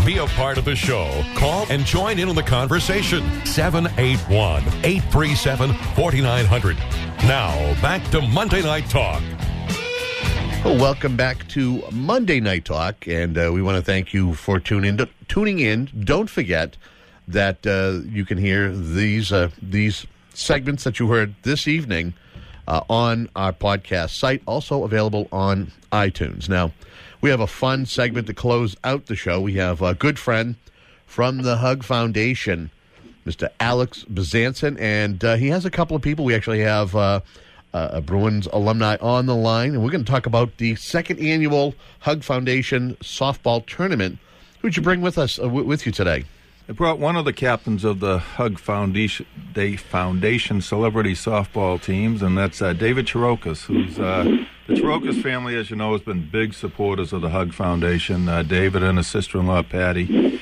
Be a part of the show. Call and join in on the conversation. 781-837-4900. Now, back to Monday Night Talk. Well, welcome back to Monday Night Talk, and we want to thank you for tuning in. Don't forget that you can hear these segments that you heard this evening on our podcast site, also available on iTunes. Now, we have a fun segment to close out the show. We have a good friend from the Hug Foundation, Mr. Alex Bezanson, and he has a couple of people. We actually have a Bruins alumni on the line, and we're going to talk about the second annual Hug Foundation softball tournament. Who'd you bring with us with you today? I brought one of the captains of the Hug Foundation celebrity softball teams, and that's David Chirokas, who's the Chirokas family, as you know, has been big supporters of the Hug Foundation. David and his sister-in-law, Patty.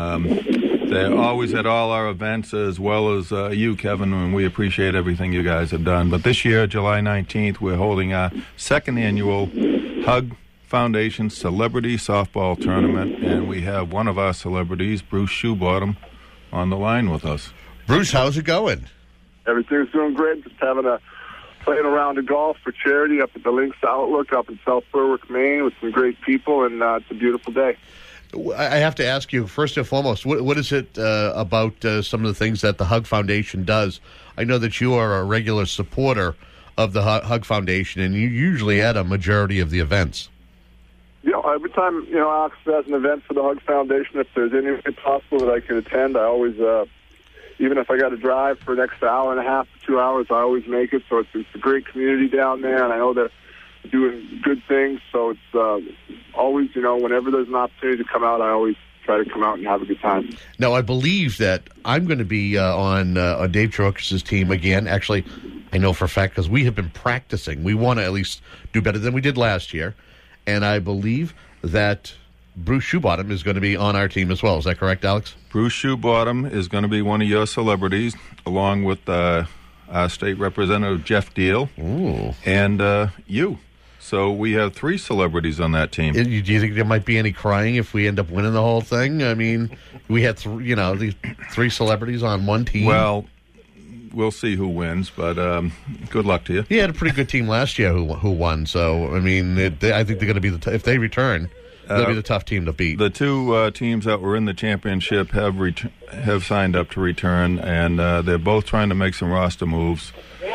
They're always at all our events, as well as you, Kevin, and we appreciate everything you guys have done. But this year, July 19th, we're holding our second annual Hug Foundation Celebrity Softball Tournament, and we have one of our celebrities, Bruce Shoebottom, on the line with us. Bruce, how's it going? Everything's doing great. Just playing a round of golf for charity up at the Links Outlook up in South Berwick, Maine, with some great people, and it's a beautiful day. I have to ask you, first and foremost, what is it about some of the things that the Hug Foundation does? I know that you are a regular supporter of the Hug Foundation, and you usually at a majority of the events. Every time, Alex has an event for the Hug Foundation, if there's any way possible that I can attend, I always, even if I got to drive for an extra hour and a half to 2 hours, I always make it. So it's a great community down there, and I know they're doing good things. So it's always, whenever there's an opportunity to come out, I always try to come out and have a good time. Now, I believe that I'm going to be on Dave Chirokas' team again. Actually, I know for a fact because we have been practicing. We want to at least do better than we did last year. And I believe that Bruce Shoebottom is going to be on our team as well. Is that correct, Alex? Bruce Shoebottom is going to be one of your celebrities, along with our state representative, Jeff Deal, and you. So we have three celebrities on that team. Do you think there might be any crying if we end up winning the whole thing? I mean, we had these three celebrities on one team. Well, we'll see who wins, but good luck to you. He had a pretty good team last year who won. So, I mean, I think they're going to be if they return, they'll be the tough team to beat. The two teams that were in the championship have signed up to return, and they're both trying to make some roster moves.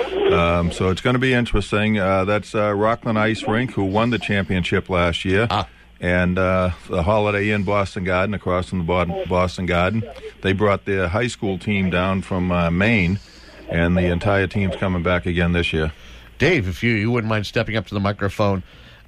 So it's going to be interesting. That's Rockland Ice Rink, who won the championship last year. And the Holiday Inn Boston Garden, across from the Boston Garden. They brought their high school team down from Maine, and the entire team's coming back again this year. Dave, if you wouldn't mind stepping up to the microphone,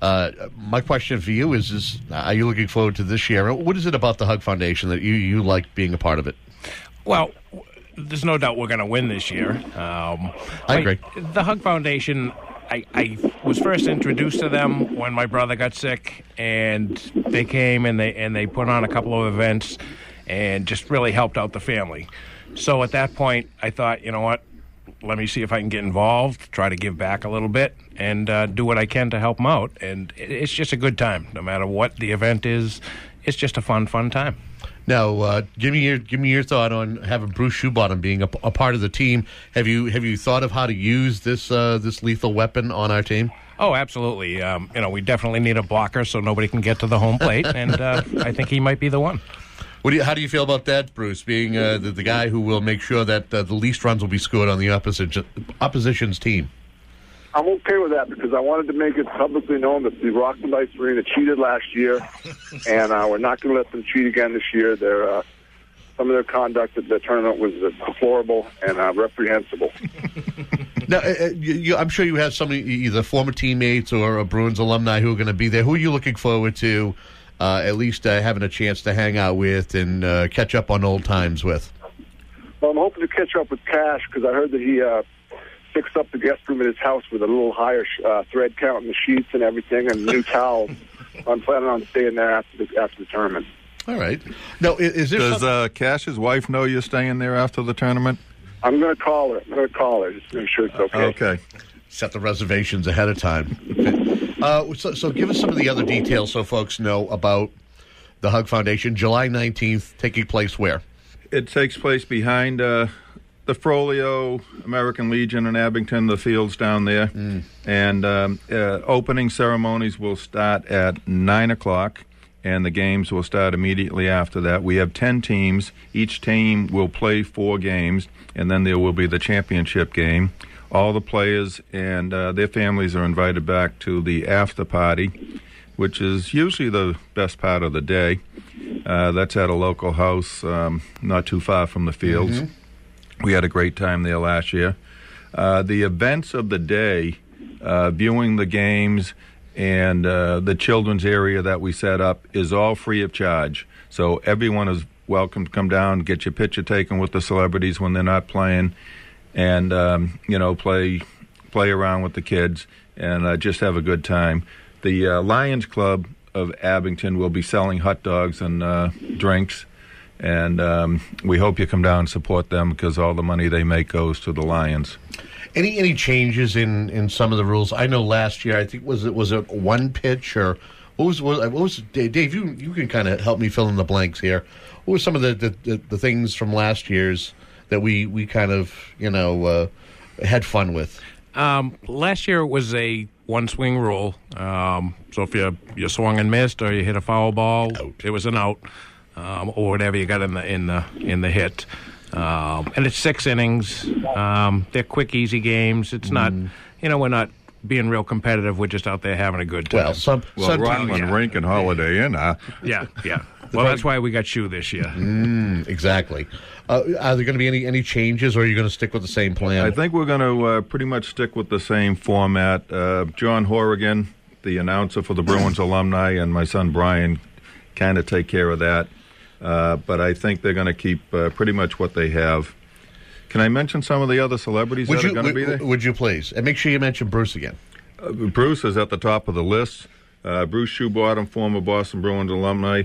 my question for you is are you looking forward to this year? What is it about the Hug Foundation that you like being a part of it? Well, there's no doubt we're going to win this year. I agree. The Hug Foundation, I was first introduced to them when my brother got sick, and they came and they put on a couple of events and just really helped out the family. So at that point, I thought, you know what, let me see if I can get involved, try to give back a little bit, and do what I can to help them out. And it's just a good time, no matter what the event is. It's just a fun time. Now, give me your thought on having Bruce Shoebottom being a part of the team. Have you thought of how to use this lethal weapon on our team? Oh, absolutely. We definitely need a blocker so nobody can get to the home plate, and I think he might be the one. How do you feel about that, Bruce, being the guy who will make sure that the least runs will be scored on the opposition's team? I'm okay with that because I wanted to make it publicly known that the Rockland Ice Arena cheated last year, and we're not going to let them cheat again this year. Some of their conduct at the tournament was deplorable and reprehensible. Now, I'm sure you have some either former teammates or Bruins alumni who are going to be there. Who are you looking forward to at least having a chance to hang out with and catch up on old times with? Well, I'm hoping to catch up with Cash because I heard that he fixed up the guest room at his house with a little higher thread count in the sheets and everything and new towels. I'm planning on staying there after the tournament. All right. Now, does Cash's wife know you're staying there after the tournament? I'm going to call her. Just to make sure it's okay. Okay. Set the reservations ahead of time. So give us some of the other details so folks know about the Hug Foundation, July 19th, taking place where? It takes place behind the Frollo American Legion in Abington, the fields down there. And opening ceremonies will start at 9 o'clock, and the games will start immediately after that. We have 10 teams. Each team will play 4 games, and then there will be the championship game. All the players and their families are invited back to the after party, which is usually the best part of the day. That's at a local house not too far from the fields. We had a great time there last year. The events of the day, viewing the games and the children's area that we set up, is all free of charge. So everyone is welcome to come down, get your picture taken with the celebrities when they're not playing, and play around with the kids and just have a good time. The Lions Club of Abington will be selling hot dogs and drinks, and we hope you come down and support them because all the money they make goes to the Lions. Any changes in some of the rules? I know last year, I think was it one pitch, or what was Dave? You can kind of help me fill in the blanks here. What were some of the things from last year's that we kind of had fun with? Last year it was a one swing rule. So if you swung and missed or you hit a foul ball, it was an out, or whatever you got in the hit. And it's 6 innings. They're quick, easy games. It's not, we're not being real competitive. We're just out there having a good time. Rockland Rink and Holiday Inn, huh? Yeah. Well, that's why we got Shoe this year. Exactly. Are there going to be any changes, or are you going to stick with the same plan? I think we're going to pretty much stick with the same format. John Horrigan, the announcer for the Bruins alumni, and my son Brian kind of take care of that. But I think they're going to keep pretty much what they have. Can I mention some of the other celebrities that are going to be there? Would you please? And make sure you mention Bruce again. Bruce is at the top of the list. Bruce Shoebottom, former Boston Bruins alumni.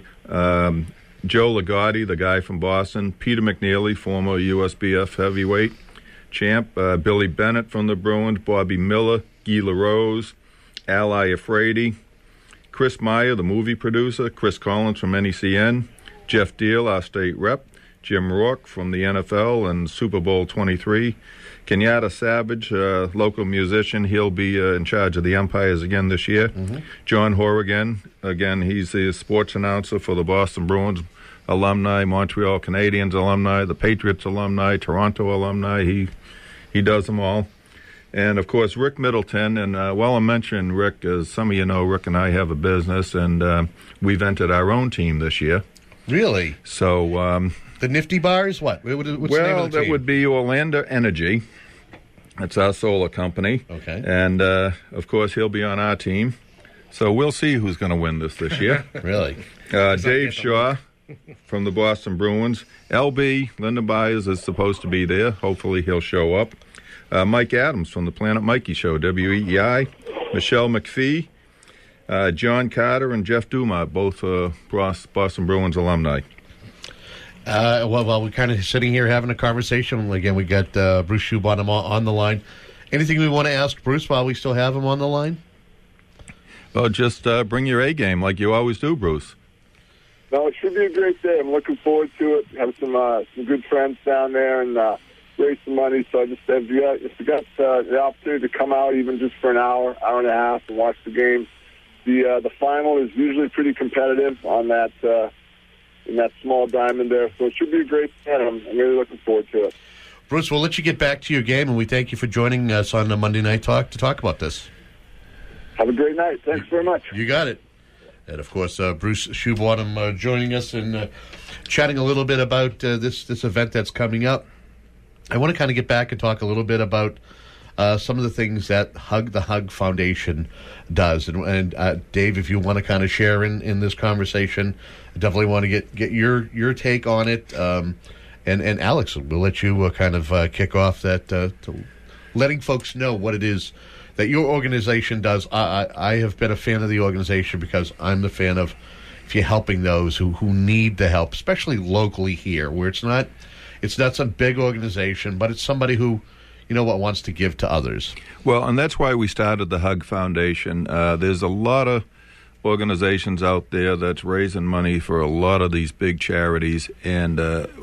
Joe Ligotti, the guy from Boston. Peter McNeely, former USBF heavyweight champ. Billy Bennett from the Bruins. Bobby Miller, Guy LaRose, Al Iafredi. Chris Meyer, the movie producer. Chris Collins from NECN. Jeff Deal, our state rep. Jim Rourke from the NFL and Super Bowl 23. Kenyatta Savage, local musician. He'll be in charge of the umpires again this year. John Horrigan, again, he's the sports announcer for the Boston Bruins alumni, Montreal Canadiens alumni, the Patriots alumni, Toronto alumni. He does them all. And, of course, Rick Middleton. And while I'm mentioning Rick, as some of you know, Rick and I have a business, and we've entered our own team this year. Really? So... the Nifty Bars? What's the name of the team? That would be Orlando Energy. That's our solar company. Okay. And, of course, he'll be on our team. So we'll see who's going to win this year. Really? Dave Shaw from the Boston Bruins. LB, Lyndon Byers, is supposed to be there. Hopefully he'll show up. Mike Adams from the Planet Mikey Show, WEEI. Michelle McPhee. John Carter and Jeff Dumont, both Boston Bruins alumni. Well, we're kind of sitting here having a conversation. Again, we got Bruce Shoebottom on the line. Anything we want to ask Bruce while we still have him on the line? Well, just bring your A game like you always do, Bruce. No, it should be a great day. I'm looking forward to it. Have some good friends down there and raise some money. So I just said, if you got the opportunity to come out even just for an hour and a half and watch the game, the final is usually pretty competitive on that in that small diamond there. So it should be a great day. I'm really looking forward to it. Bruce, we'll let you get back to your game, and we thank you for joining us on the Monday Night Talk to talk about this. Have a great night. Thanks very much. You got it. And, of course, Bruce Shoebottom joining us and chatting a little bit about this event that's coming up. I want to kind of get back and talk a little bit about some of the things that the Hug Foundation does. And Dave, if you want to kind of share in this conversation, I definitely want to get your take on it. And Alex, we'll let you kind of kick off that, to letting folks know what it is that your organization does. I have been a fan of the organization because I'm the fan of if you're helping those who need the help, especially locally here, where it's not some big organization, but it's somebody who, wants to give to others. Well, and that's why we started the Hug Foundation. There's a lot of organizations out there that's raising money for a lot of these big charities, and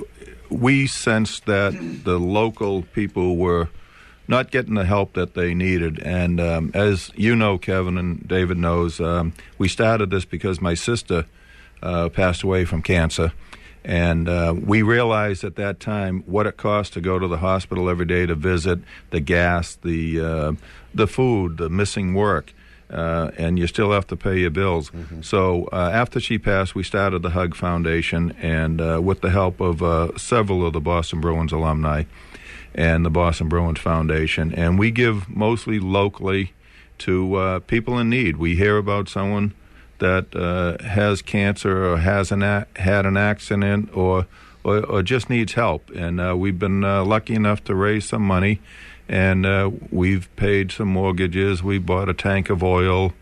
we sensed that the local people were not getting the help that they needed. And as you know, Kevin, and David knows, we started this because my sister passed away from cancer. And we realized at that time what it cost to go to the hospital every day to visit, the gas, the food, the missing work, and you still have to pay your bills. Mm-hmm. So after she passed, we started the Hug Foundation, and with the help of several of the Boston Bruins alumni and the Boston Bruins Foundation. And we give mostly locally to people in need. We hear about someone that has cancer or had an accident or just needs help. And we've been lucky enough to raise some money, and we've paid some mortgages. We bought a tank of oil.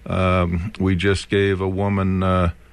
We just gave a woman,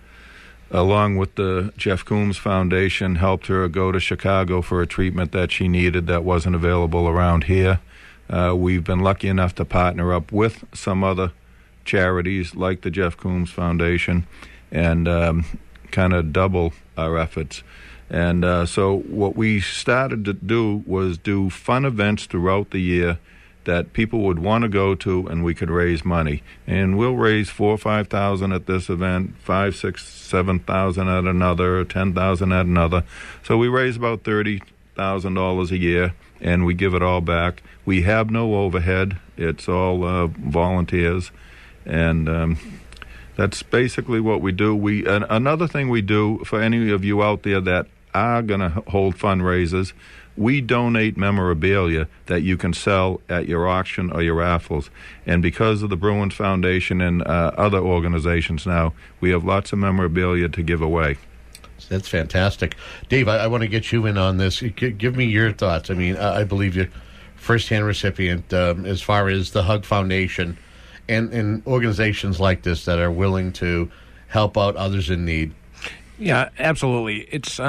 along with the Jeff Coombs Foundation, helped her go to Chicago for a treatment that she needed that wasn't available around here. We've been lucky enough to partner up with some other charities like the Jeff Coombs Foundation and kind of double our efforts. And so what we started to do was do fun events throughout the year that people would want to go to, and we could raise money. And we'll raise $4,000 or $5,000 at this event, $5,000, $6,000, $7,000 at another, $10,000 at another. So we raise about $30,000 a year, and we give it all back. We have no overhead. It's all volunteers. And that's basically what we do. Another thing we do for any of you out there that are going to hold fundraisers, we donate memorabilia that you can sell at your auction or your raffles. And because of the Bruins Foundation and other organizations now, we have lots of memorabilia to give away. That's fantastic. Dave, I want to get you in on this. Give me your thoughts. I mean, I believe you're first-hand recipient as far as the Hug Foundation and organizations like this that are willing to help out others in need. Yeah, absolutely. It's,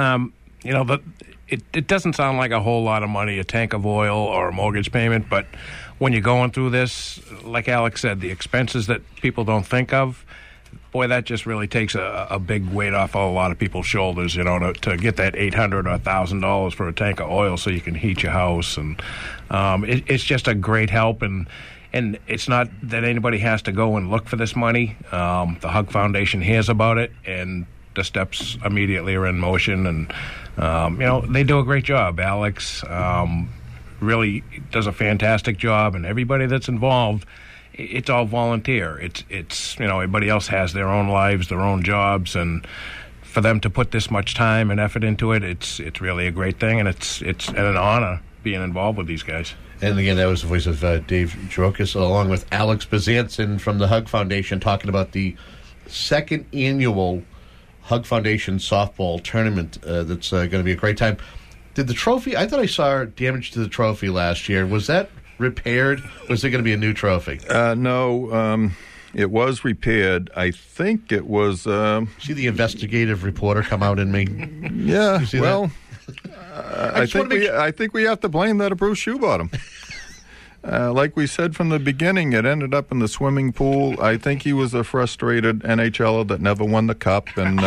it doesn't sound like a whole lot of money, a tank of oil or a mortgage payment, but when you're going through this, like Alex said, the expenses that people don't think of, boy, that just really takes a big weight off of a lot of people's shoulders, to get that $800 or $1,000 for a tank of oil so you can heat your house. And it's just a great help. And it's not that anybody has to go and look for this money. The Hug Foundation hears about it, and the steps immediately are in motion. And, they do a great job. Alex really does a fantastic job, and everybody that's involved, it's all volunteer. It's everybody else has their own lives, their own jobs, and for them to put this much time and effort into it, it's really a great thing, and it's an honor being involved with these guys. And again, that was the voice of Dave Chirokas, along with Alex Bazanson from the Hug Foundation, talking about the second annual Hug Foundation softball tournament that's going to be a great time. Did the trophy, I thought I saw damage to the trophy last year. Was that repaired? Was there going to be a new trophy? No, it was repaired. I think it was... See the investigative reporter come out in me? Yeah, well... I think we have to blame that of Bruce Shoebottom. Like we said from the beginning, it ended up in the swimming pool. I think he was a frustrated NHLer that never won the cup, and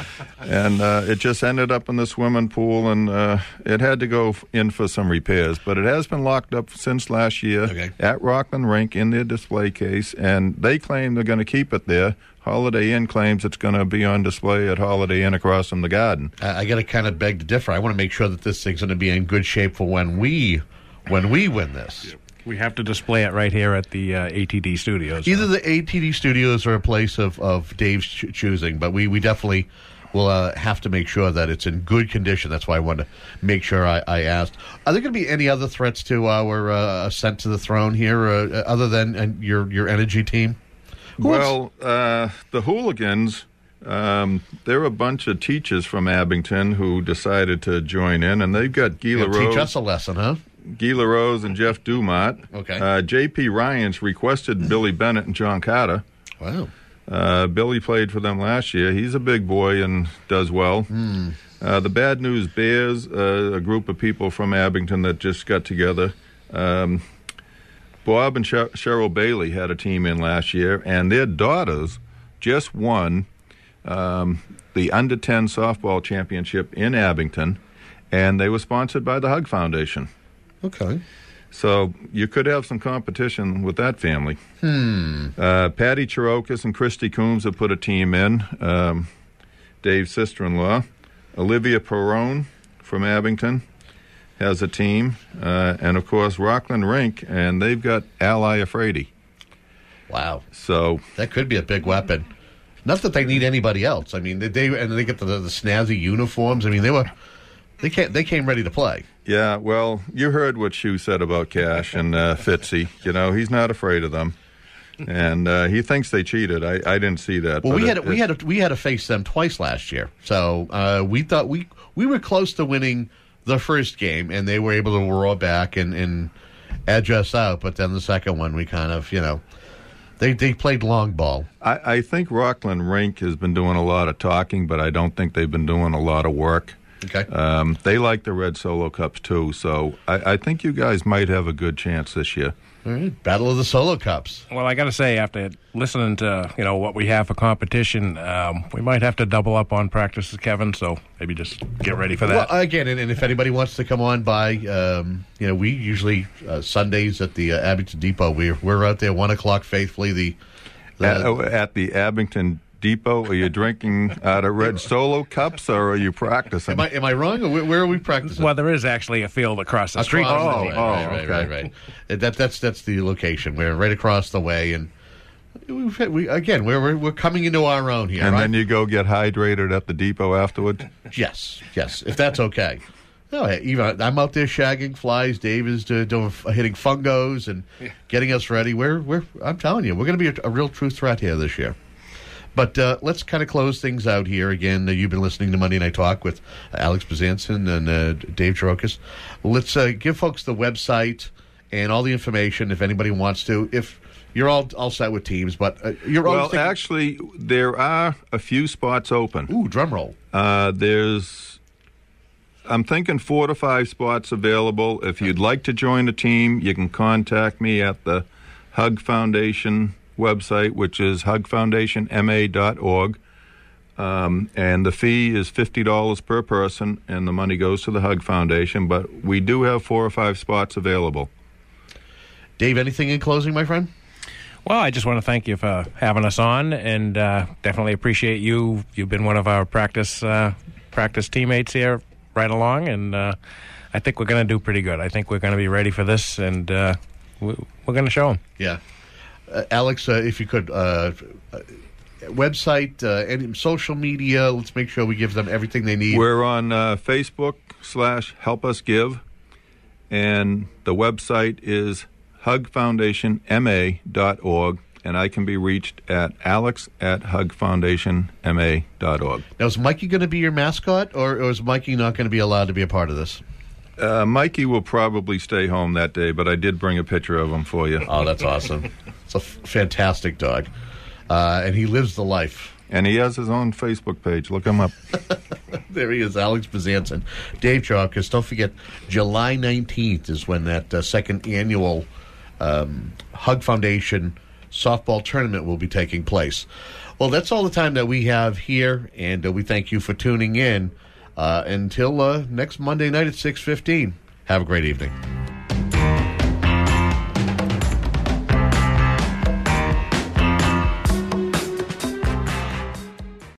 it just ended up in the swimming pool, and it had to go in for some repairs. But it has been locked up since last year at Rockland Rink in their display case, and they claim they're going to keep it there. Holiday Inn claims it's going to be on display at Holiday Inn across from the Garden. I got to kind of beg to differ. I want to make sure that this thing's going to be in good shape for when we win this. We have to display it right here at the ATD Studios. Either the ATD Studios or a place of Dave's choosing, but we definitely will have to make sure that it's in good condition. That's why I wanted to make sure I asked. Are there going to be any other threats to our ascent to the throne here, other than your energy team? The Hooligans, they're a bunch of teachers from Abington who decided to join in, and they've got Gila Rose. Teach us a lesson, huh? Gila Rose and Jeff Dumont. Okay. J.P. Ryans requested Billy Bennett and John Carter. Wow. Billy played for them last year. He's a big boy and does well. The Bad News Bears, a group of people from Abington that just got together. Bob and Cheryl Bailey had a team in last year, and their daughters just won the Under-10 softball championship in Abington, and they were sponsored by the Hug Foundation. Okay. So you could have some competition with that family. Patty Chirokas and Christy Coombs have put a team in. Dave's sister-in-law, Olivia Perrone from Abington, has a team. And, of course, Rockland Rink, and they've got Ally Afraidy. Wow. So that could be a big weapon. Not that they need anybody else. I mean, they get the snazzy uniforms. I mean, they came ready to play. Yeah, well, you heard what Shu said about Cash and Fitzy. You know, he's not afraid of them, and he thinks they cheated. I didn't see that. Well, we had to face them twice last year, so we thought we were close to winning the first game, and they were able to roar back and edge us out. But then the second one, we kind of, they played long ball. I think Rockland Rink has been doing a lot of talking, but I don't think they've been doing a lot of work. Okay. They like the Red Solo Cups, too, so I think you guys might have a good chance this year. All right. Battle of the Solo Cups. Well, I got to say, after listening to what we have for competition, we might have to double up on practices, Kevin, so maybe just get ready for that. Well, again, and if anybody wants to come on by, we usually, Sundays at the Abington Depot, we're out there 1 o'clock faithfully. At the Abington Depot, are you drinking out of Red Solo cups, or are you practicing? Am I wrong, or where are we practicing? Well, there is actually a field across the street. Right. That's the location. We're right across the way, and we're coming into our own here. And right? then you go get hydrated at the depot afterward? Yes, if that's okay. No, even I'm out there shagging flies. Dave is hitting fungos and getting us ready. I'm telling you, we're going to be a real true threat here this year. But let's kind of close things out here. Again, you've been listening to Monday Night Talk with Alex Bezanson and Dave Chirokas. Let's give folks the website and all the information if anybody wants to. If you're all set with teams, but actually, there are a few spots open. Ooh, drum roll. I'm thinking 4 to 5 spots available. If you'd like to join a team, you can contact me at the Hug Foundation website, which is hugfoundationma.org, and the fee is $50 per person, and the money goes to the Hug Foundation, but we do have 4 or 5 spots available. Dave, anything in closing, my friend? Well, I just want to thank you for having us on, and definitely appreciate you. You've been one of our practice teammates here right along, and I think we're going to do pretty good. I think we're going to be ready for this, and we're going to show them. Yeah. Alex, if you could, website, any social media, let's make sure we give them everything they need. We're on Facebook/HelpUsGive, and the website is hugfoundationma.org, and I can be reached at alex@hugfoundationma.org. Now, is Mikey going to be your mascot, or is Mikey not going to be allowed to be a part of this? Mikey will probably stay home that day, but I did bring a picture of him for you. Oh, that's awesome. It's a fantastic dog. And he lives the life. And he has his own Facebook page. Look him up. There he is, Alex Bezanson. Dave Chirokas, don't forget, July 19th is when that second annual Hug Foundation softball tournament will be taking place. Well, that's all the time that we have here, and we thank you for tuning in. Until next Monday night at 6:15. Have a great evening.